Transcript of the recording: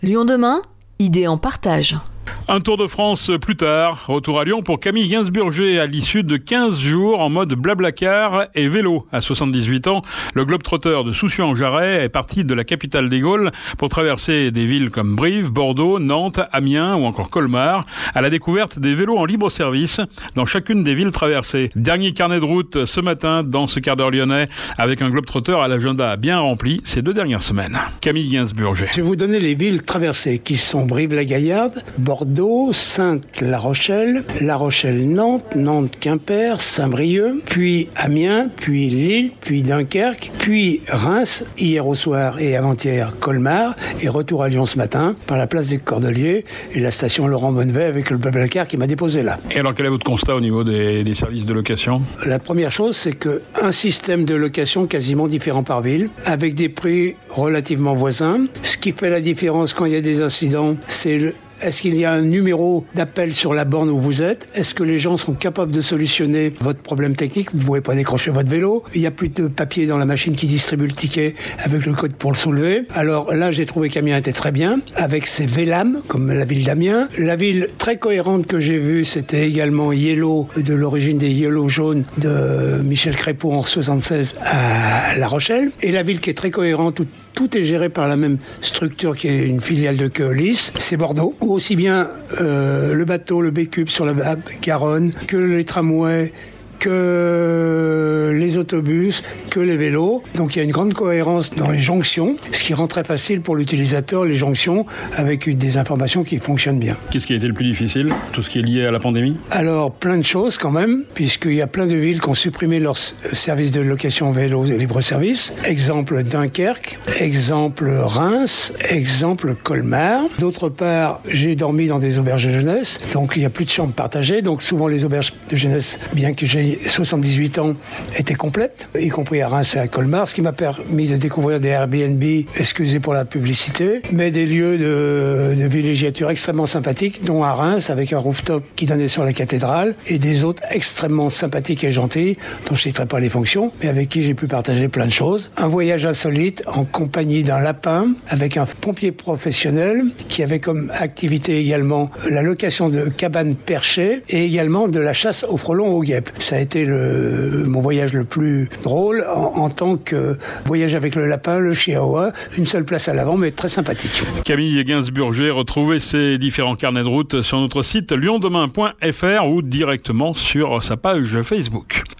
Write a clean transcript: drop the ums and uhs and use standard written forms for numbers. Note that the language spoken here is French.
Lyon demain, idée en partage. Un Tour de France plus tard, retour à Lyon pour Camille Gainsburger à l'issue de 15 jours en mode blablacar et vélo. À 78 ans, le globe-trotteur de Soucy-en-Jarret est parti de la capitale des Gaules pour traverser des villes comme Brive, Bordeaux, Nantes, Amiens ou encore Colmar à la découverte des vélos en libre service dans chacune des villes traversées. Dernier carnet de route ce matin dans ce quart d'heure lyonnais avec un globe-trotteur à l'agenda bien rempli ces 2 dernières semaines. Camille Gainsburger. Je vais vous donner les villes traversées qui sont Brive-la-Gaillarde, Bordeaux, Saintes-La Rochelle, Nantes, Nantes-Quimper, Saint-Brieuc, puis Amiens, puis Lille, puis Dunkerque, puis Reims, hier au soir et avant-hier Colmar, et retour à Lyon ce matin par la place des Cordeliers et la station Laurent Bonnevet avec le blablacar qui m'a déposé là. Et alors quel est votre constat au niveau des services de location ? La première chose, c'est qu'un système de location quasiment différent par ville, avec des prix relativement voisins. Ce qui fait la différence quand il y a des incidents, c'est est-ce qu'il y a un numéro d'appel sur la borne où vous êtes ? Est-ce que les gens sont capables de solutionner votre problème technique ? Vous ne pouvez pas décrocher votre vélo. Il n'y a plus de papier dans la machine qui distribue le ticket avec le code pour le soulever. Alors là, j'ai trouvé qu'Amiens était très bien, avec ses VLAM, comme la ville d'Amiens. La ville très cohérente que j'ai vue, c'était également Yellow, de l'origine des Yellow jaunes de Michel Crépeau en 76 à La Rochelle. Et la ville qui est très cohérente, où tout est géré par la même structure qui est une filiale de Keolis, c'est Bordeaux. Où aussi bien le bateau, le B-Cube sur la Garonne, que les tramways, que les autobus, que les vélos. Donc il y a une grande cohérence dans les jonctions, ce qui rend très facile pour l'utilisateur les jonctions avec des informations qui fonctionnent bien. Qu'est-ce qui a été le plus difficile ? Tout ce qui est lié à la pandémie ? Alors plein de choses quand même, puisqu'il y a plein de villes qui ont supprimé leurs services de location vélo et libre-service. Exemple Dunkerque, exemple Reims, exemple Colmar. D'autre part, j'ai dormi dans des auberges de jeunesse, donc il n'y a plus de chambres partagées. Donc souvent les auberges de jeunesse, bien que j'ai 78 ans, étaient complètes, y compris à Reims et à Colmar, ce qui m'a permis de découvrir des Airbnb, excusez pour la publicité, mais des lieux de villégiature extrêmement sympathiques, dont à Reims, avec un rooftop qui donnait sur la cathédrale, et des autres extrêmement sympathiques et gentils, dont je ne citerai pas les fonctions, mais avec qui j'ai pu partager plein de choses. Un voyage insolite en compagnie d'un lapin, avec un pompier professionnel, qui avait comme activité également la location de cabanes perchées, et également de la chasse aux frelons aux guêpes. Ça a été mon voyage le plus drôle en tant que voyage avec le lapin, le chihuahua, une seule place à l'avant, mais très sympathique. Camille Gainsburger, retrouvez ses différents carnets de route sur notre site lyondemain.fr ou directement sur sa page Facebook.